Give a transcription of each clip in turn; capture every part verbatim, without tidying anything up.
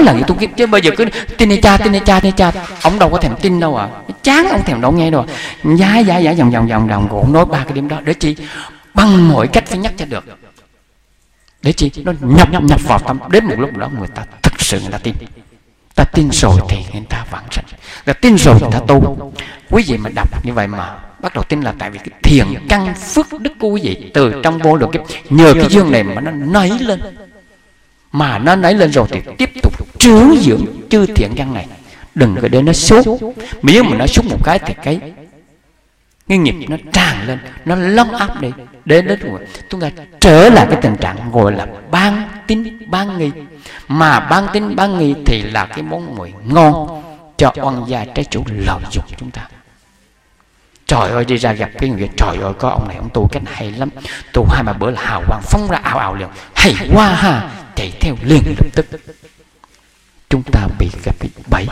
lần tu kiếp, chứ bây giờ cứ tin hay cha tin hay cha tin hay cha, ông đâu có thèm tin đâu à, chán ông thèm đâu nghe đâu, giá giá giá vòng vòng vòng vòng cũng nói ba cái điểm đó để chi, bằng mọi cách phải nhắc cho được, để chi nó nhập nhập nhập vào tâm, đến một lúc đó người ta thực sự người ta tin, ta tin rồi thì người ta vãng sanh, ta tin rồi người ta tu. Quý vị mà đọc như vậy mà bắt đầu tin là tại vì cái thiện căn phước đức của quý vị từ trong vô lượng kiếp, nhờ cái dương này mà nó nảy lên, mà nó nảy lên rồi thì tiếp tục trữ dưỡng chư thiện căn này, đừng có để nó sốt. Nếu mà nó sốt một cái thì cái cái nghiệp nó tràn lên, nó lấn áp đi, đến đến rồi chúng ta trở lại cái tình trạng gọi là ban tín ban nghi. Mà ban tín ban nghi thì là cái món mồi ngon cho oan gia trái chủ lợi dụng chúng ta. Trời ơi, đi ra gặp cái người, trời ơi có ông này ông tu cách hay lắm, tu hai ba bữa là hào quang phóng ra ảo ảo liền, hay quá ha, chạy theo liền lập tức. Chúng ta bị gặp cái bẫy.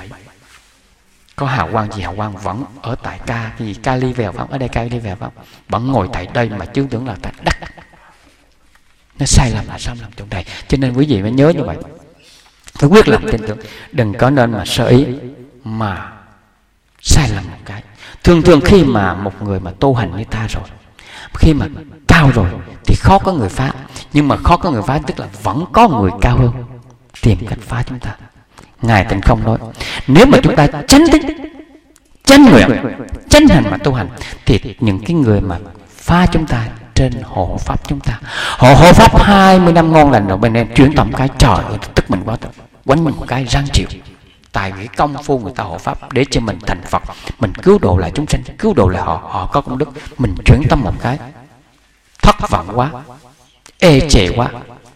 Có hào quang gì, hào quang vẫn ở tại ca cái gì ca ly vèo không, ở đây ca ly vèo không, vẫn ngồi tại đây mà chứ tưởng là tại đất. Nó sai lầm là sai lầm trong đây. Cho nên quý vị phải nhớ như vậy, phải quyết lòng tin tưởng, đừng có nên mà sơ ý mà sai lầm một cái. Thường thường khi mà một người mà tu hành như ta rồi, khi mà cao rồi thì khó có người phá, nhưng mà khó có người phá tức là vẫn có người cao hơn tìm cách phá chúng ta. Ngài Tịnh Không nói, nếu mà chúng ta chánh tính, chánh nguyện, chánh hành mà tu hành, thì những cái người mà phá chúng ta trên hộ pháp chúng ta, họ hộ pháp hai mươi năm ngon lành rồi bên em chuyển tầm cái, trời ơi tức mình quá, quánh mình một cái răng chịu. Tại vì công phu người ta hộ pháp để cho mình thành Phật, mình cứu độ lại chúng sanh, cứu độ lại họ, họ có công đức, mình chuyển tâm một cái thất vọng quá, ê chề quá,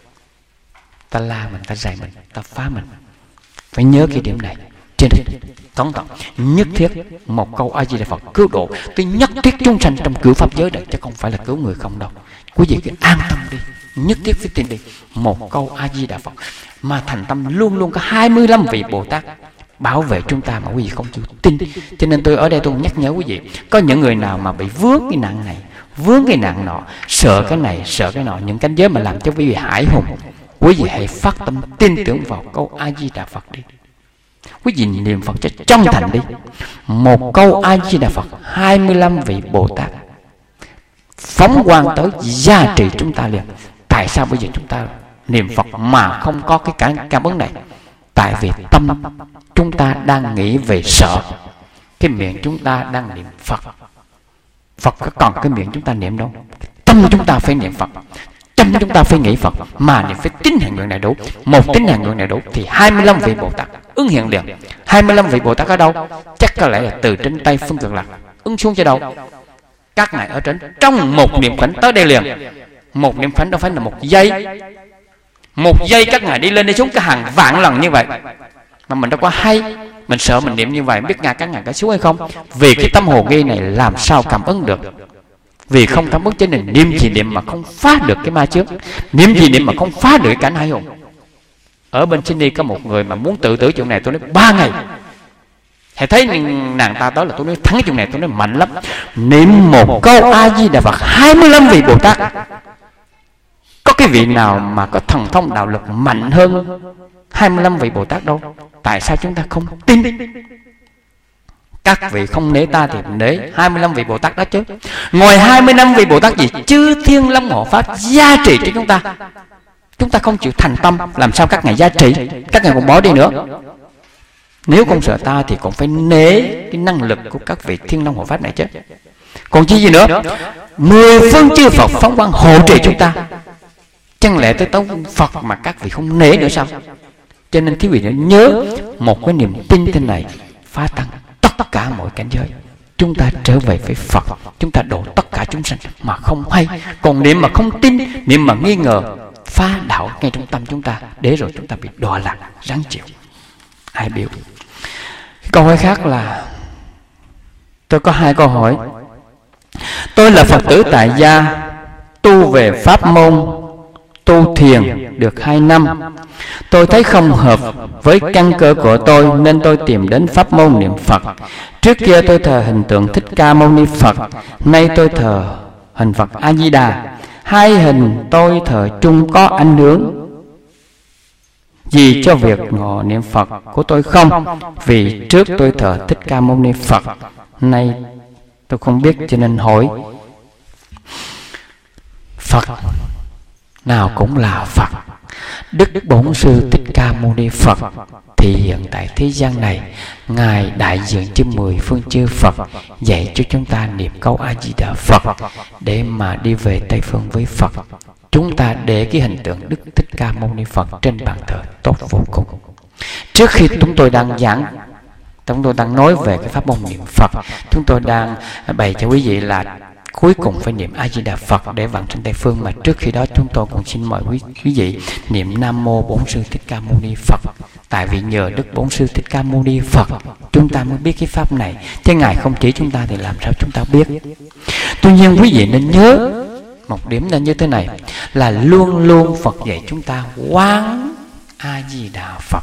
ta la mình, ta dạy mình, ta phá mình. Phải nhớ cái điểm này. Trên đây tóm tận nhất thiết một câu A Di Đà Phật cứu độ, tôi nhất thiết chúng sanh trong cửu pháp giới này, chứ không phải là cứu người không đâu. Quý vị cứ an tâm đi, nhất thiết phải tin đi. Một câu A Di Đà Phật mà thành tâm luôn luôn có hai mươi lăm vị Bồ Tát bảo vệ chúng ta mà quý vị không chịu tin. Cho nên tôi ở đây tôi nhắc nhớ quý vị, có những người nào mà bị vướng cái nạn này, vướng cái nạn nọ, sợ cái này, sợ cái nọ, những cảnh giới mà làm cho quý vị hải hùng, quý vị hãy phát tâm tin tưởng vào câu A Di Đà Phật đi. Quý vị niệm Phật cho chân thành đi. Một câu A Di Đà Phật, hai mươi lăm vị Bồ Tát phóng quang tới gia trị chúng ta liền. Tại sao bây giờ chúng ta niệm Phật mà không có cái cảm, cảm ứng này? Tại vì tâm chúng ta đang nghĩ về sợ, cái miệng chúng ta đang niệm Phật. Phật có còn cái miệng chúng ta niệm đâu, tâm chúng ta phải niệm Phật, tâm chúng ta phải nghĩ Phật, mà niệm phải tín hành nguyện này đủ. Một tín hành nguyện này đủ thì hai mươi lăm vị Bồ Tát ứng hiện liền. Hai mươi lăm vị Bồ Tát ở đâu? Chắc có lẽ là từ trên Tây Phương Cực Lạc ứng xuống cho đâu? Các ngài ở trên, trong một niệm khánh tới đây liền. Một niệm khánh đâu phải là một giây, một giây các ngài đi lên đi xuống cả hàng vạn lần như vậy, mà mình đâu có hay. Mình sợ mình niệm như vậy biết ngài các ngài có xuống hay không. Vì cái tâm hồ nghi này làm sao cảm ứng được. Vì không cảm ứng cho nên niệm gì niệm mà không phá được cái ma trước, niệm gì niệm mà không phá được cái cảnh hai hùng. Ở bên Sydney có một người mà muốn tự tử chuyện này, tôi nói ba ngày. Hãy thấy nàng ta đó là tôi nói thắng chuyện này, tôi nói mạnh lắm. Niệm một câu A Di Đà Phật hai mươi lăm vị Bồ Tát. Có cái vị nào mà có thần thông đạo lực mạnh hơn hai mươi lăm vị Bồ Tát đâu? Tại sao chúng ta không tin? Các vị không nể ta thì nể hai mươi lăm vị Bồ Tát đó chứ. Ngoài hai mươi lăm vị Bồ Tát gì chư thiên long hộ pháp gia trị cho chúng ta, chúng ta không chịu thành tâm, làm sao các ngài gia trị? Các ngài còn bỏ đi nữa. Nếu không sợ ta thì cũng phải nể cái năng lực của các vị thiên long hộ pháp này chứ. Còn chi gì nữa? Mười phương chư Phật phóng quang hộ trì chúng ta. Chẳng lẽ tới tấu Phật mà các vị không nể nữa sao? Cho nên quý vị nhớ một cái niềm tin thế này phá tăng tất cả mọi cảnh giới. Chúng ta trở về với Phật, chúng ta độ tất cả chúng sanh mà không hay. Còn niệm mà không tin, niệm mà nghi ngờ, phá đạo ngay trong tâm chúng ta, để rồi chúng ta bị đọa lạc ráng chịu. Ai biểu. Câu hỏi khác là, tôi có hai câu hỏi. Tôi là Phật tử tại gia, tu về pháp môn tu thiền được hai năm. Tôi thấy không hợp với căn cơ của tôi nên tôi tìm đến pháp môn niệm Phật. Trước kia tôi thờ hình tượng Thích Ca Mâu Ni Phật, nay tôi thờ hình Phật A Di Đà. Hai hình tôi thờ chung có ảnh hưởng, gì cho việc ngộ niệm Phật của tôi không? Vì trước tôi thờ Thích Ca Mâu Ni Phật, nay tôi không biết cho nên hỏi. Phật nào cũng là Phật. Đức Bổn Sư Thích Ca Mâu Ni Phật thì hiện tại thế gian này, Ngài đại diện cho mười phương chư Phật, dạy cho chúng ta niệm câu A Di Đà Phật để mà đi về Tây Phương với Phật. Chúng ta để cái hình tượng Đức Thích Ca Mâu Ni Phật trên bàn thờ tốt vô cùng. Trước khi chúng tôi đang giảng, chúng tôi đang nói về cái pháp môn niệm Phật, chúng tôi đang bày cho quý vị là cuối cùng phải niệm A Di Đà Phật để vãng sanh Tây Phương. Mà trước khi đó chúng tôi cũng xin mời quý, quý vị niệm Nam Mô Bổn Sư Thích Ca Mâu Ni Phật. Tại vì nhờ Đức Bổn Sư Thích Ca Mâu Ni Phật chúng ta mới biết cái pháp này, chứ Ngài không chỉ chúng ta thì làm sao chúng ta biết. Tuy nhiên quý vị nên nhớ một điểm là như thế này, là luôn luôn Phật dạy chúng ta quán A Di Đà Phật,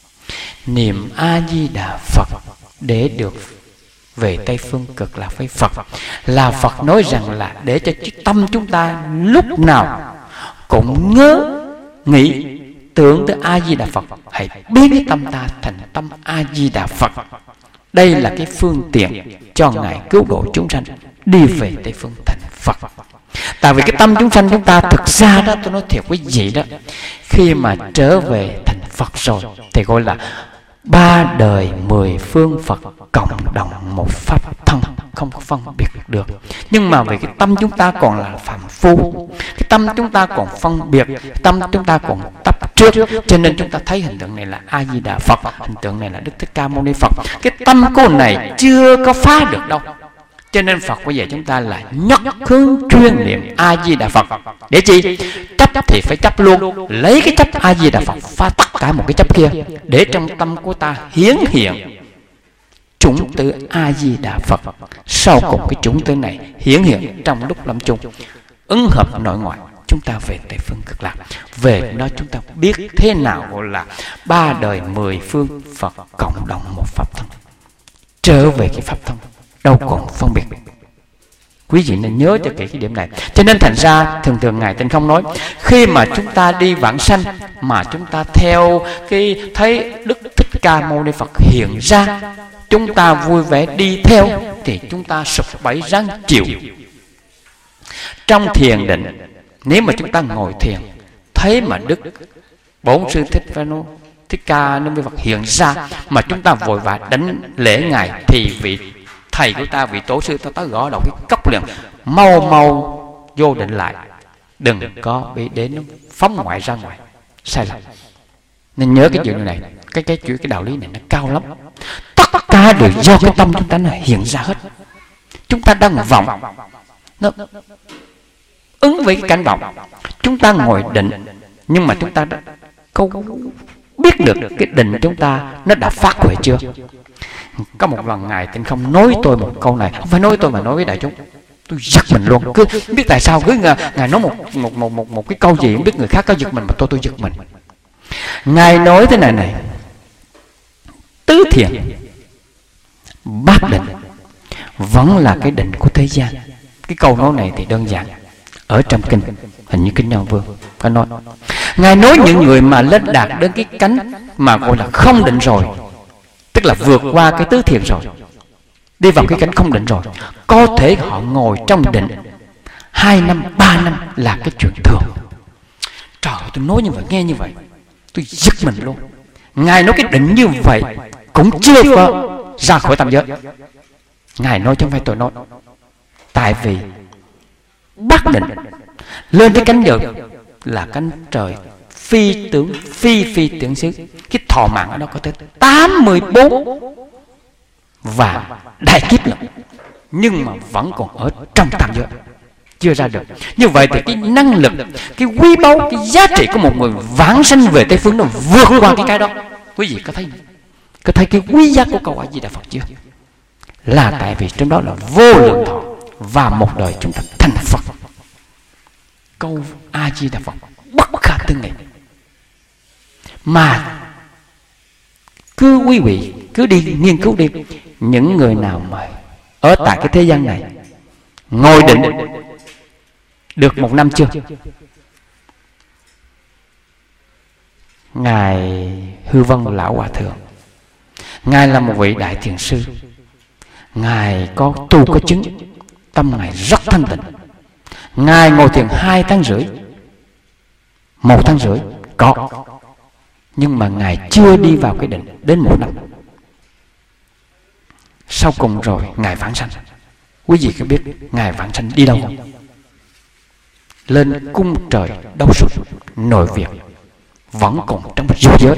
niệm A Di Đà Phật để được về Tây Phương Cực Lạc với Phật. Là Phật nói rằng là để cho tâm chúng ta lúc nào cũng nhớ nghĩ tưởng tới A Di Đà Phật, hãy biến cái tâm ta thành tâm A Di Đà Phật. Đây là cái phương tiện cho Ngài cứu độ chúng sanh đi về Tây Phương thành Phật. Tại vì cái tâm chúng sanh chúng ta thực ra đó, tôi nói thiệt quý vị đó, khi mà trở về thành Phật rồi thì gọi là ba đời mười phương Phật cộng đồng một pháp thân, không có phân biệt được. Nhưng mà vì cái tâm chúng ta còn là phàm phu, cái tâm chúng ta còn phân biệt, cái tâm chúng ta còn chấp trước, cho nên chúng ta thấy hình tượng này là A Di Đà Phật, hình tượng này là Đức Thích Ca Mâu Ni Phật. Cái tâm cô này chưa có phá được đâu, cho nên Phật bây giờ chúng ta là nhất hướng chuyên niệm A Di Đà Phật. Để chi? Chấp thì phải chấp luôn, lấy cái chấp A Di Đà Phật phá tất cả một cái chấp kia, để trong tâm của ta hiển hiện chủng tử A Di Đà Phật. Sau cùng cái chủng tử này hiển hiện trong lúc lâm chung, ứng hợp nội ngoại, chúng ta về Tây Phương Cực Lạc. Về đó chúng ta biết thế nào gọi là ba đời mười phương Phật cộng đồng một pháp thân, trở về cái pháp thân đâu còn phân biệt. Quý vị nên nhớ cho kỹ cái điểm này. Cho nên thành ra thường thường Ngài Tinh Không nói, khi mà chúng ta đi vãng sanh mà chúng ta theo cái thấy Đức Thích Ca Mâu Ni Phật hiện ra, chúng ta vui vẻ đi theo, thì chúng ta sụp bẫy ráng chịu. Trong thiền định, nếu mà chúng ta ngồi thiền thấy mà Đức Bổn Sư Thích Thích Ca Mâu Ni Phật hiện ra mà chúng ta vội vã đánh lễ Ngài, thì vị thầy của ta, vị tổ sư ta tới gõ đầu cái cốc liền, mau mau vô định lại, đừng có bị đến phóng ngoại ra ngoài, sai lầm. Nên nhớ cái chuyện này, cái cái chuyện cái đạo lý này nó cao lắm. Tất cả đều do cái tâm chúng ta nó hiện ra hết. Chúng ta đang vọng, nó ứng với cái cảnh vọng. Chúng ta ngồi định, nhưng mà chúng ta đã có biết được cái định chúng ta nó đã phát huệ chưa? Có một lần Ngài Tinh Không nói tôi một câu này, không phải nói tôi mà nói với đại chúng, tôi giật mình luôn. Cứ biết tại sao cứ Ngài nói một một một một một cái câu gì không biết người khác có giật mình mà tôi tôi giật mình. Ngài nói thế này này: tứ thiền bát định vẫn là cái định của thế gian. Cái câu nói này thì đơn giản, ở trong kinh, hình như kinh Nhân Vương có nói. Ngài nói những người mà lên đạt đến cái cánh mà gọi là không định rồi, tức là vượt qua cái tứ thiền rồi, đi vào cái cánh không định rồi, có thể họ ngồi trong định hai năm, ba năm là cái chuyện thường. Trời ơi, tôi nói như vậy, nghe như vậy tôi giật mình luôn. Ngài nói cái định như vậy cũng chưa có ra khỏi tam giới. Ngài nói chứ không phải tôi nói. Tại vì bắt định lên cái cánh được là cánh trời phi tưởng, phi phi tưởng xứ. Cái thọ mạng ở đó có tới tám mươi bốn và đại kiếp lận, nhưng mà vẫn còn ở trong tam giới, chưa ra được. Như vậy thì cái năng lực, cái quý báu, cái giá trị của một người vãng sanh về Tây Phương nó vượt qua cái cái đó. Quý vị có thấy có thấy cái quý giá của câu A Di Đà Phật chưa? Là tại vì trong đó là vô lượng thọ và một đời chúng ta thành Phật. Câu A Di Đà Phật bất khả tư nghị. Mà cứ quý vị cứ đi nghiên cứu đi, những người nào mà ở tại cái thế gian này ngồi định được một năm chưa? Ngài Hư Vân Lão Hòa Thượng, Ngài là một vị đại thiền sư. Ngài có tu có chứng, tâm Ngài rất thanh tịnh. Ngài ngồi thiền hai tháng rưỡi, một tháng rưỡi có, nhưng mà Ngài chưa đi vào cái định đến một năm. Sau cùng rồi Ngài vãng sanh. Quý vị có biết Ngài vãng sanh đi đâu không? Lên cung trời Đấu Xuất, nội Việt, vẫn còn trong dục giới.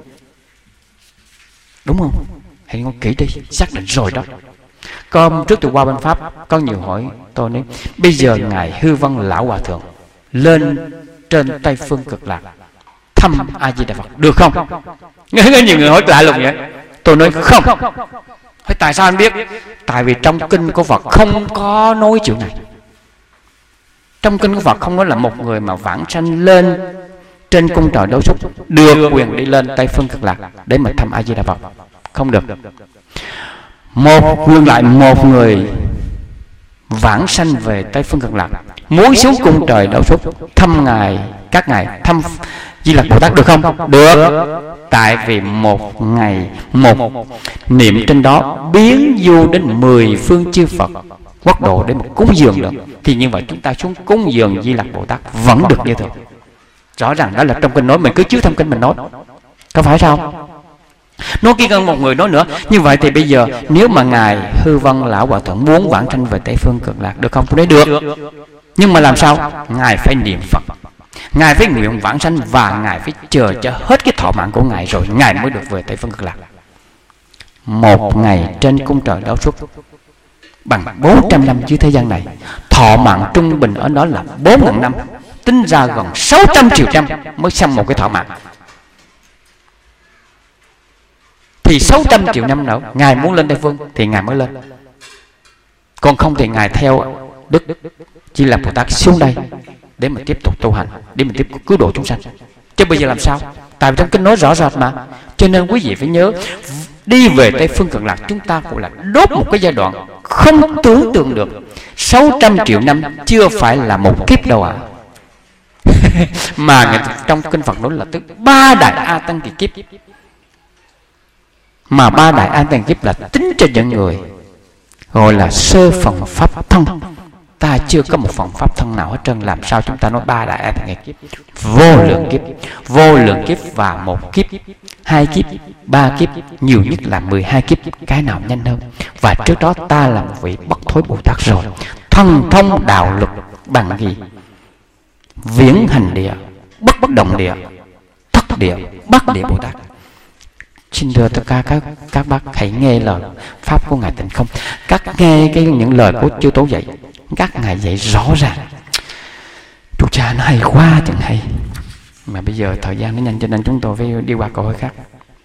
Đúng không? Hãy nghe kỹ đi, xác định rồi đó. Còn trước tôi qua bên Pháp, có nhiều hỏi tôi nói, bây giờ Ngài Hư Vân Lão Hòa Thượng lên trên Tây Phương Cực Lạc thăm A Di Đà Phật được không? Nghe nhiều người hỏi lạ lùng vậy. Tôi nói không. Hỏi tại sao anh biết? Tại vì trong kinh của Phật không có nói chuyện này. Trong kinh của Phật không nói là một người mà vãng sanh lên trên cung trời Đấu Xuất được quyền đi lên Tây Phương Cực Lạc để mà thăm A Di Đà Phật. Không được. Một ngược lại, một người vãng sanh về Tây Phương Cực Lạc muốn xuống cung trời Đấu Xuất thăm ngài, các ngài thăm Di Lặc Bồ Tát được không? Được. Tại vì một ngày một niệm trên đó biến vô đến mười phương chư Phật quốc độ để mà cúng dường được, thì như vậy chúng ta xuống cúng dường Di Lặc Bồ Tát vẫn được như thường. Rõ ràng đó là trong kinh nói, mình cứ chiếu thông kinh mình nói, có phải sao? Nói kia hơn một người nói nữa. Như vậy thì bây giờ nếu mà Ngài Hư Vân Lão Hòa Thượng muốn vãng sanh về Tây Phương Cực Lạc được không? Tôi nói được. Nhưng mà làm sao? Ngài phải niệm Phật, Ngài phải nguyện vãng sanh, và Ngài phải chờ cho hết cái thọ mạng của Ngài rồi Ngài mới được về Tây Phương Cực Lạc. Một ngày trên cung trời Đấu Xuất bằng bốn trăm năm dưới thế gian này, thọ mạng trung bình ở đó là bốn ngàn năm, tính ra gần sáu trăm triệu năm mới xong một cái thọ mạng. Thì sáu trăm triệu năm nữa Ngài muốn lên Tây Phương thì Ngài mới lên, còn không thì Ngài theo Đức Di Lặc Bồ Tát xuống đây để mà tiếp tục tu hành, để mình tiếp tục cứu độ chúng sanh. Chứ bây giờ làm sao? Tại vì trong kinh nói rõ rệt mà. Cho nên quý vị phải nhớ, đi về Tây Phương Cực Lạc chúng ta cũng là đốt một cái giai đoạn không tưởng tượng được. Sáu trăm triệu năm chưa phải là một kiếp đâu ạ. À. Mà trong kinh Phật nói là tới ba đại A Tăng Kỳ kiếp. Mà ba đại A Tăng kiếp là tính cho những người gọi là sơ phần pháp thân. Ta chưa có một phần pháp thân nào hết trơn, làm sao chúng ta nói ba đại A Tăng kiếp? Vô lượng kiếp, vô lượng kiếp và một kiếp, hai kiếp, ba kiếp, nhiều nhất là mười hai kiếp, cái nào nhanh hơn? Và trước đó ta là một vị bất thối Bồ Tát rồi, thần thông đạo lực bằng gì? Viễn hành địa, bất bất động địa, thất địa, bất địa Bồ Tát. Xin thưa tất cả các các bác hãy nghe lời pháp của Ngài Tịnh Không, các nghe cái những lời của chư Tổ dạy, các ngài dạy rõ ràng. Chú cha nó hay quá chẳng hay. Mà bây giờ thời gian nó nhanh cho nên chúng tôi phải đi qua câu hỏi khác.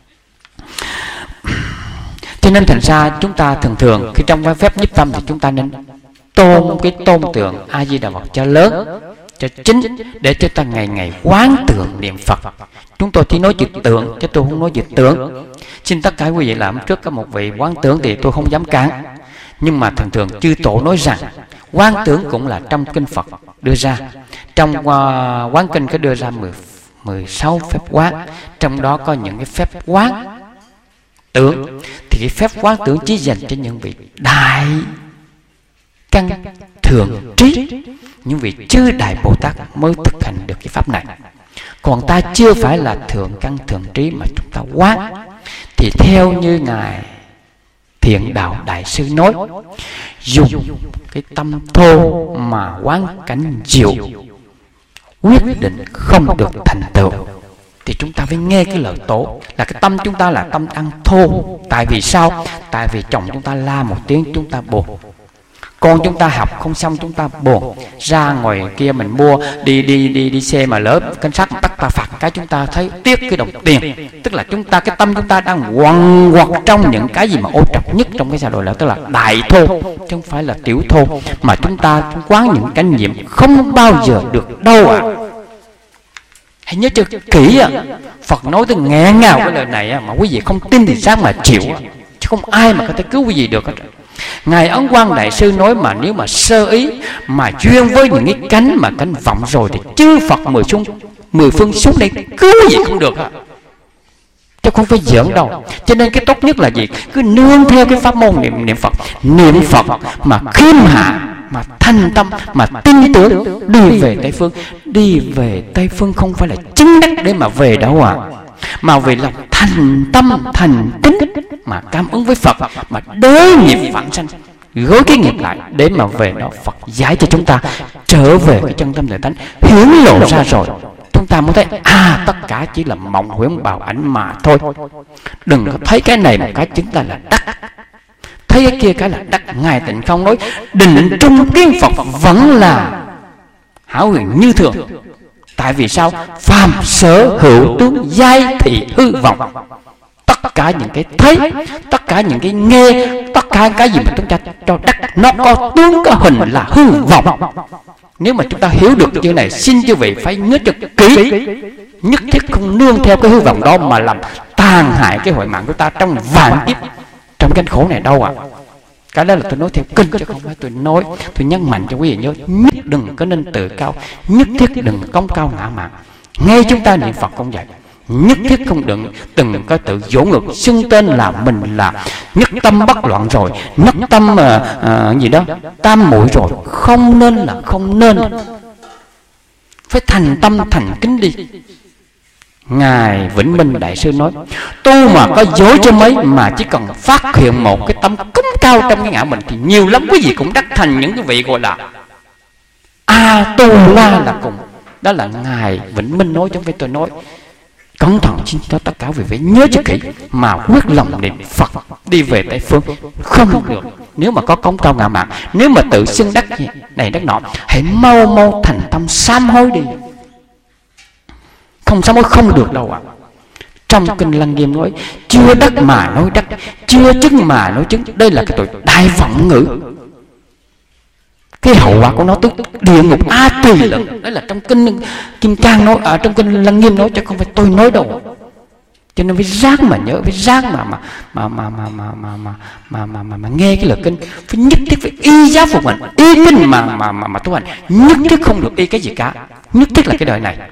Cho nên thành ra chúng ta thường thường khi trong phép nhiếp tâm thì chúng ta nên tôn cái tôn tượng A Di Đà Phật cho lớn, cho chính, để cho ta ngày ngày quán tưởng niệm Phật. Chúng tôi chỉ nói chữ tượng chứ tôi không nói chữ tưởng. Xin tất cả quý vị làm trước có một vị quán tưởng thì tôi không dám cản. Nhưng mà thường thường chư Tổ nói rằng quán tưởng cũng là trong kinh Phật đưa ra. Trong uh, quán kinh có đưa ra mười sáu phép quán, trong đó có những cái phép quán tưởng. Thì cái phép quán tưởng chỉ dành cho những vị đại căn thường trí, những vị chư đại Bồ Tát mới thực hành được cái pháp này. Còn ta chưa phải là thượng căn thường trí mà chúng ta quán. Thì theo như Ngài Thiện Đạo Đại Sư nói, dùng cái tâm thô mà quán cảnh diệu, quyết định không được thành tựu. Thì chúng ta phải nghe cái lời Tổ là cái tâm chúng ta là tâm ăn thô. Tại vì sao? Tại vì chồng chúng ta la một tiếng chúng ta buồn, con chúng ta học không xong chúng ta buồn, ra ngoài kia mình mua đi đi đi đi xe mà lỡ cảnh sát bắt ta phạt cái chúng ta thấy tiếc cái đồng tiền. Tức là chúng ta cái tâm chúng ta đang quằn quật trong những cái gì mà ô trọc nhất trong cái xã hội, là tức là đại thô chứ không phải là tiểu thô. Mà chúng ta quán những cái niệm không bao giờ được đâu ạ. À. Hãy nhớ cho kỹ ạ. À. Phật nói tới nghẹn ngào cái lời này à, mà quý vị không tin thì sáng mà chịu à. Chứ không ai mà có thể cứu quý vị được hết. Ngài Ấn Quang Đại Sư nói mà nếu mà sơ ý mà duyên với những cái cánh mà cánh vọng rồi thì chư Phật mười xuống mười phương xuống đây cứu gì không được. chứ không phải giỡn đâu. Cho nên cái tốt nhất là gì? Cứ nương theo cái pháp môn niệm niệm Phật, niệm Phật mà khiêm hạ, mà thành tâm, mà tin tưởng, đi về Tây Phương. Đi về Tây Phương không phải là chứng đắc để mà về đâu à, mà vì lòng thành tâm thành kính mà cảm ứng với Phật, mà đối nghiệp vãng sanh, gối cái nghiệp lại để mà về đó. Phật giải cho chúng ta trở về cái chân tâm tự tánh, hiển lộ ra rồi chúng ta mới thấy à, tất cả chỉ là mộng huyễn bào ảnh mà thôi. Đừng có thấy cái này một cái chúng ta là đắc, thấy cái kia cái là đắc. Ngài Tịnh Không nói định trung kiến Phật vẫn là hảo huyền như thường. Tại vì sao? Phàm sở hữu tướng giai thị hư vọng. Tất cả những cái thấy, tất cả những cái nghe, tất cả cái gì mà chúng ta cho đắc, nó có tướng có hình là hư vọng. Nếu mà chúng ta hiểu được chữ này, xin chư vị phải nhớ cho kỹ, nhất thiết không nương theo cái hư vọng đó mà làm tàn hại cái hội mạng của ta trong vạn kiếp, trong cái khổ này đâu ạ. À. Cái đó là tôi nói theo kinh chứ không phải tôi nói. Tôi nhấn mạnh cho quý vị nhớ, nhất đừng có nên tự cao, nhất thiết đừng cống cao ngã mạn. Ngay chúng ta niệm Phật cũng vậy, nhất thiết không đừng từng có tự dỗ ngược, xưng tên là mình là nhất tâm bất loạn rồi, nhất tâm mà à, gì đó tam muội rồi. Không nên là không nên, phải thành tâm thành kính đi. Ngài Vĩnh Minh Đại Sư nói, tu mà có dối cho mấy, mà chỉ cần phát hiện một cái tâm cúng cao trong cái ngã mình thì nhiều lắm quý vị cũng đắc thành những cái vị gọi là A Tu La là cùng. Đó là Ngài Vĩnh Minh nói, chứ không phải tôi nói. Cẩn thận xin cho tất cả quý vị nhớ cho kỹ, mà quyết lòng niệm Phật đi về Tây Phương không được. Nếu mà có cống cao ngã mạn, nếu mà tự xưng đắc này đắc nọ, hãy mau mau thành tâm sám hối đi. Không sám hối không được đâu ạ. À. Trong kinh Lăng Nghiêm nói, chưa đắc mà nói đắc, chưa chứng mà nói chứng. Đây là cái tội đại vọng ngữ. Cái hậu quả của nó tức địa ngục A Tỳ lận. Đấy là trong kinh Kim Cang nói, ở trong kinh Lăng Nghiêm nói, chứ không phải tôi nói đâu. Cho nên phải ráng mà nhớ, phải ráng mà mà mà mà mà mà mà mà mà mà, mà, mà nghe cái lời kinh, phải nhất thiết phải y giáo phục hành, y kinh mà mà mà mà tu hành, nhất thiết không được y cái gì cả. Nhất thiết là cái đời này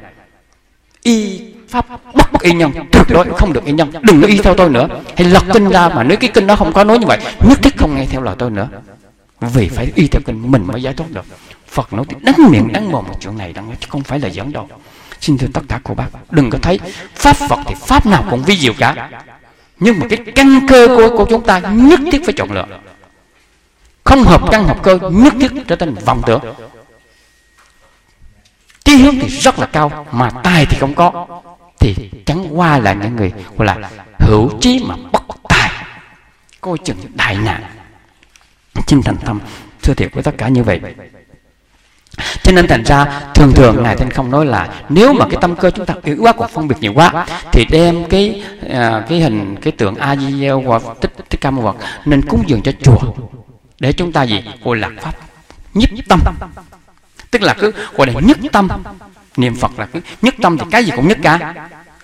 y pháp bất y nhân, tuyệt đối không được y nhân. Đừng có y theo tôi nữa, hay lật kinh ra mà nếu cái kinh đó không có nói như vậy, nhất thiết không nghe theo lời tôi nữa, vì phải y theo kinh mình mới giải thoát được. Phật nói đắng miệng đắng mồm một chuyện này đang chứ không phải là giỡn đâu. Xin thưa tất cả cô bác, đừng có thấy pháp Phật thì pháp nào cũng vi diệu cả, nhưng mà cái căn cơ của, của chúng ta nhất thiết phải chọn lựa. Không hợp căn hợp cơ, nhất thiết trở thành vọng tưởng. Trí hướng thì rất là cao, mà tài thì không có, thì chẳng qua là những người gọi là hữu trí mà bất tài, coi chừng đại nạn. Xin thành tâm thưa thiệt với tất cả như vậy. Cho nên thành ra thường thường Ngài Thanh Không nói là nếu mà cái tâm cơ chúng ta yếu quá, còn phân biệt nhiều quá, thì đem cái à, cái hình cái tượng A Di hoặc Thích Thích Ca Mâu Phật nên cúng dường cho chùa, để chúng ta gì gọi là pháp nhiếp tâm, tức là cứ gọi là nhất tâm niệm Phật, là cứ nhất tâm thì cái gì cũng nhất cả.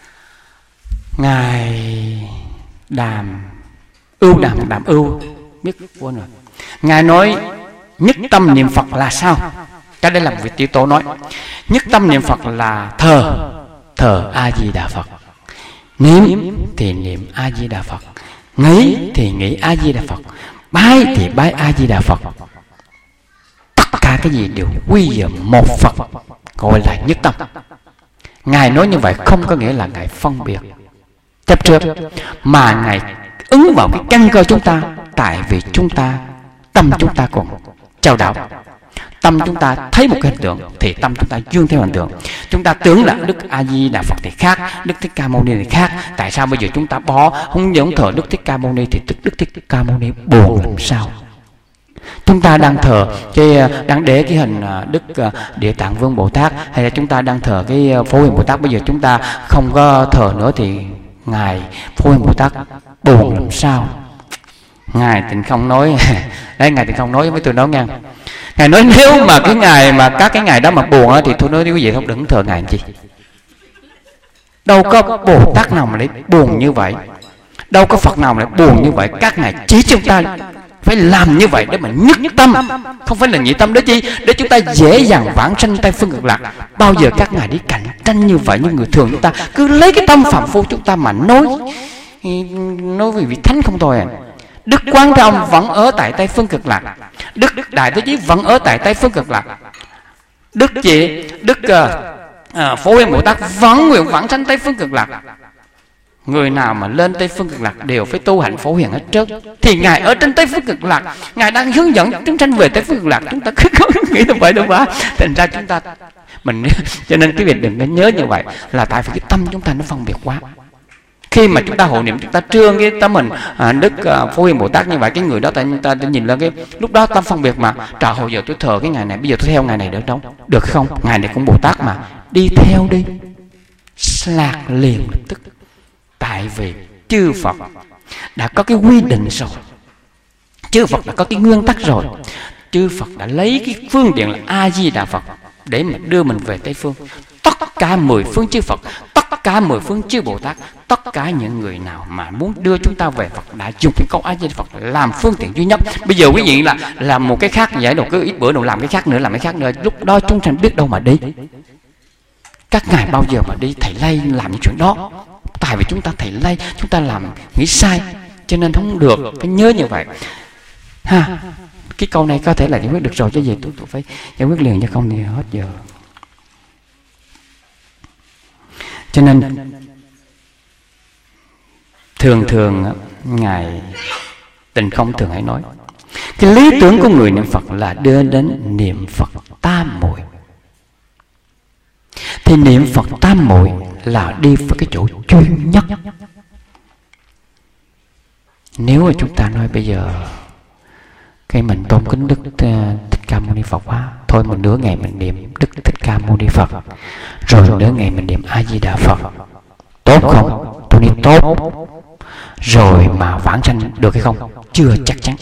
Ngài Đàm Ưu Đàm Đàm Ưu biết quên rồi, Ngài nói nhất tâm niệm Phật là sao? Cái đây là một vị tiểu tổ nói, nhất tâm niệm Phật là thờ thờ A Di Đà Phật, niệm thì niệm A Di Đà Phật, nghĩ thì nghĩ A Di Đà Phật, bái thì bái A Di Đà Phật. Tất cả cái gì đều quy về một Phật, gọi là nhất tâm. Ngài nói như vậy không có nghĩa là Ngài phân biệt chấp trước, mà Ngài ứng vào cái căn cơ chúng ta. Tại vì chúng ta tâm chúng ta còn trao đảo, tâm chúng ta thấy một cái hình tượng thì tâm chúng ta dương theo hình tượng. Chúng ta tưởng là Đức A Di Đà Phật thì khác, Đức Thích Ca Mâu Ni thì khác. Tại sao bây giờ chúng ta bỏ không giống thờ Đức Thích Ca Mâu Ni thì Đức Thích Ca Mâu Ni buồn làm sao? Chúng ta đang thờ cái đang để cái hình Đức Địa Tạng Vương Bồ Tát, hay là chúng ta đang thờ cái Phổ Hiền Bồ Tát, bây giờ chúng ta không có thờ nữa thì Ngài Phổ Hiền Bồ Tát buồn làm sao? Ngài Tịnh Không nói đấy, Ngài Tịnh Không nói với tôi nói nghe, Ngài nói nếu mà cái ngày mà các cái ngày đó mà buồn á, thì tôi nói với quý vị không đừng thờ Ngài chi. Đâu có Bồ Tát nào mà lại buồn như vậy, đâu có Phật nào mà lại buồn như vậy. Các ngài chỉ chúng ta phải làm như vậy để mà nhất tâm, không phải là nhị tâm. Để chi? Để chúng ta dễ dàng vãng sanh Tây phương cực lạc. Bao giờ các ngài đi cạnh tranh như vậy, như người thường chúng ta cứ lấy cái tâm phạm phu chúng ta mà nói nói về vị thánh không thôi à. Đức Quán Thế Âm vẫn ở tại Tây phương cực lạc, Đức Đại Thế Chí vẫn ở tại Tây phương cực lạc, Đức chị Đức uh, Phổ Hiền Bồ Tát vẫn nguyện vãng sanh Tây phương cực lạc. Người nào mà lên Tây phương cực lạc đều phải tu hạnh Phổ Hiền hết trơn. Thì ngài ở trên Tây phương cực lạc, ngài đang hướng dẫn chúng sanh về Tây phương cực lạc. Chúng ta cứ nghĩ như vậy đâu mà. Thành ra chúng ta mình cho nên cái việc đừng có nhớ như vậy, là tại vì cái tâm chúng ta nó phân biệt quá. Khi mà chúng ta hộ niệm, chúng ta trương cái tâm mình à, Đức à, Phổ Hiền Bồ Tát như vậy, cái người đó ta, ta, ta nhìn lên cái lúc đó tâm phân biệt mà trời, hồi giờ tôi thờ cái ngày này, bây giờ tôi theo ngày này được đâu, được không? Ngày này cũng Bồ Tát mà, đi theo đi, lạc liền lập tức. Tại vì chư Phật đã có cái quy định rồi, chư Phật đã có cái nguyên tắc rồi, chư Phật đã lấy cái phương tiện là A Di Đà Phật để mà đưa mình về Tây phương. Tất cả mười phương chư Phật, tất cả mười phương chư Bồ Tát, tất cả những người nào mà muốn đưa chúng ta về Phật đã dùng cái câu A Di Đà Phật làm phương tiện duy nhất. Bây giờ quý vị là làm một cái khác, giải đồ cứ ít bữa đâu làm cái khác nữa, làm cái khác nữa, lúc đó chúng sanh biết đâu mà đi. Các ngài bao giờ mà đi thầy lay làm những chuyện đó? Tại vì chúng ta thầy lay, chúng ta làm nghĩ sai, cho nên không được. Phải nhớ như vậy ha. Cái câu này có thể là giải quyết được rồi, chứ gì tôi, tôi phải giải quyết liền, chứ không thì hết giờ. Cho nên thường thường ngài Tịnh Không thường hay nói cái lý tưởng của người niệm Phật là đưa đến niệm Phật tam muội. Thì niệm Phật tam muội là đi vào cái chỗ chuyên nhất. Nếu mà chúng ta nói bây giờ cái mình tôn kính Đức Thích Ca Mâu Ni Phật quá, thôi một nửa ngày mình niệm Đức Thích Ca Mâu Ni Phật, rồi nửa ngày mình niệm A Di Đà Phật, tốt không? Tôi nói tốt. Rồi mà vãng sanh được hay không? Chưa chắc chắn.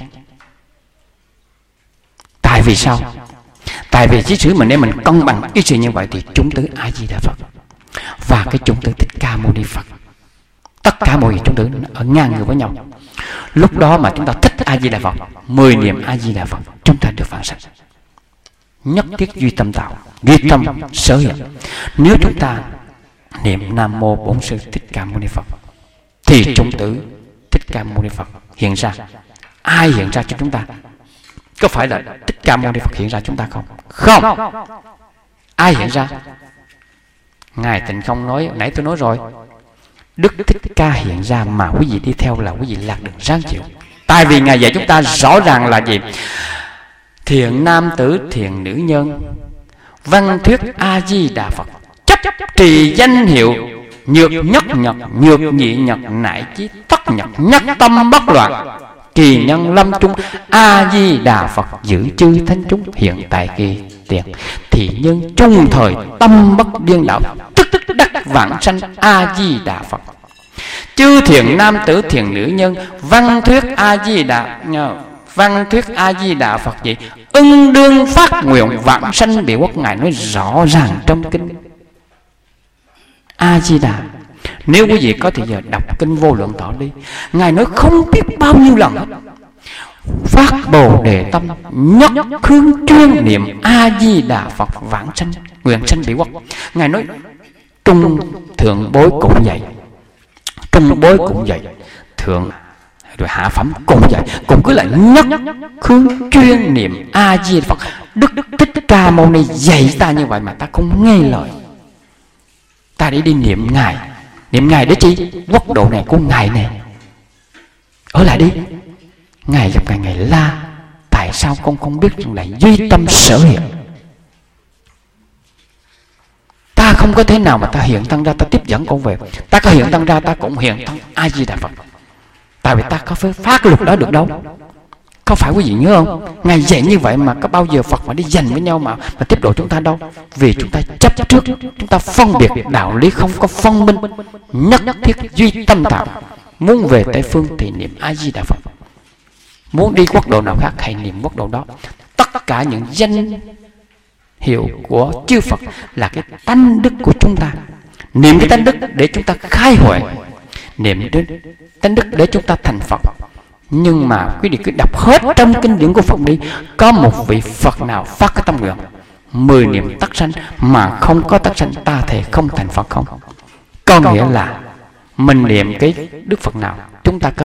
Tại vì sao? Tại vì chỉ sử mình nếu mình cân bằng cái sự như vậy thì chúng tứ A Di Đà Phật và cái chúng tứ Thích Ca Mâu Ni Phật, tất cả mọi người chúng tứ ở ngang ngửa với nhau. Lúc đó mà chúng ta thích A Di Đà Phật, mười niệm A Di Đà Phật, chúng ta được vãng sanh. Nhất thiết duy tâm tạo, duy tâm sở hiện. Nếu chúng ta niệm Nam Mô Bổn Sư Thích Ca Mâu Ni Phật thì chúng tứ Thích Ca Mâu Ni Phật hiện ra. Ai hiện ra cho chúng ta? Có phải là Thích Ca Mâu Ni Phật hiện ra chúng ta không? Không. Ai hiện ra? Ngài Tịnh Không nói, nãy tôi nói rồi, Đức Thích Ca hiện ra mà quý vị đi theo là quý vị lạc đường ráng chịu. Tại vì Ngài dạy chúng ta rõ ràng là gì? Thiện nam tử, thiện nữ nhân, văn thuyết A Di Đà Phật, chấp trì danh hiệu, nhược nhất nhật, nhược nhị nhật, nại chí tất nhật, nhất tâm bất loạn, kỳ nhân lâm trung, A Di Đà Phật giữ chư thánh chúng hiện tại kỳ tiền, thì nhân trung thời tâm bất điên đảo, tức tức đắc vãng sanh A Di Đà Phật. Chư thiện nam tử, thiện nữ nhân, văn thuyết A Di Đà văn thuyết A Di Đà Phật gì ưng đương phát nguyện vãng sanh Địa Quốc. Ngài nói rõ ràng trong kinh A Di Đà. Nếu quý vị có thì giờ đọc kinh Vô Lượng Thọ đi, Ngài nói không biết bao nhiêu lần hết. Phát Bồ Đề tâm, nhất hướng chuyên niệm A Di Đà Phật vãng sanh nguyện sanh Địa Quốc. Ngài nói trung thượng bối cũng vậy, trung bối cũng vậy, thượng rồi hạ phẩm cũng vậy, cũng cứ là nhất hướng chuyên niệm A Di Đà Phật. Đức Thích Ca Mâu Ni dạy ta như vậy mà ta không nghe lời, ta để đi niệm Ngài. Niệm Ngài để chi? Quốc độ này của Ngài này, ở lại đi. Ngài gặp Ngài, Ngài la tại sao con không biết rằng lại duy tâm sở hiện? Ta không có thế nào mà ta hiện thân ra ta tiếp dẫn con về. Ta có hiện thân ra ta cũng hiện thân A Di Đà Phật. Tại vì ta có phải phát luật đó được đâu. Có phải quý vị nhớ không? Ngài dạy như vậy mà có bao giờ Phật mà đi giành với nhau mà, mà tiếp độ chúng ta đâu. Vì chúng ta chấp trước, chúng ta phân biệt đạo lý không có phân minh. Nhất thiết duy tâm tạo. Muốn về Tây Phương thì niệm A Di Đà Phật, muốn đi quốc độ nào khác hãy niệm quốc độ đó. Tất cả những danh hiệu của chư Phật là cái tánh đức của chúng ta. Niệm cái tánh đức để chúng ta khai huệ, niệm đến tánh đức để chúng ta thành Phật. Nhưng mà quý vị cứ đọc hết trong kinh điển của Phật đi, có một vị Phật nào phát cái tâm nguyện mười niệm tắc sanh mà không có tắc sanh, ta thể không thành Phật không? Có nghĩa là mình niệm cái Đức Phật nào, chúng ta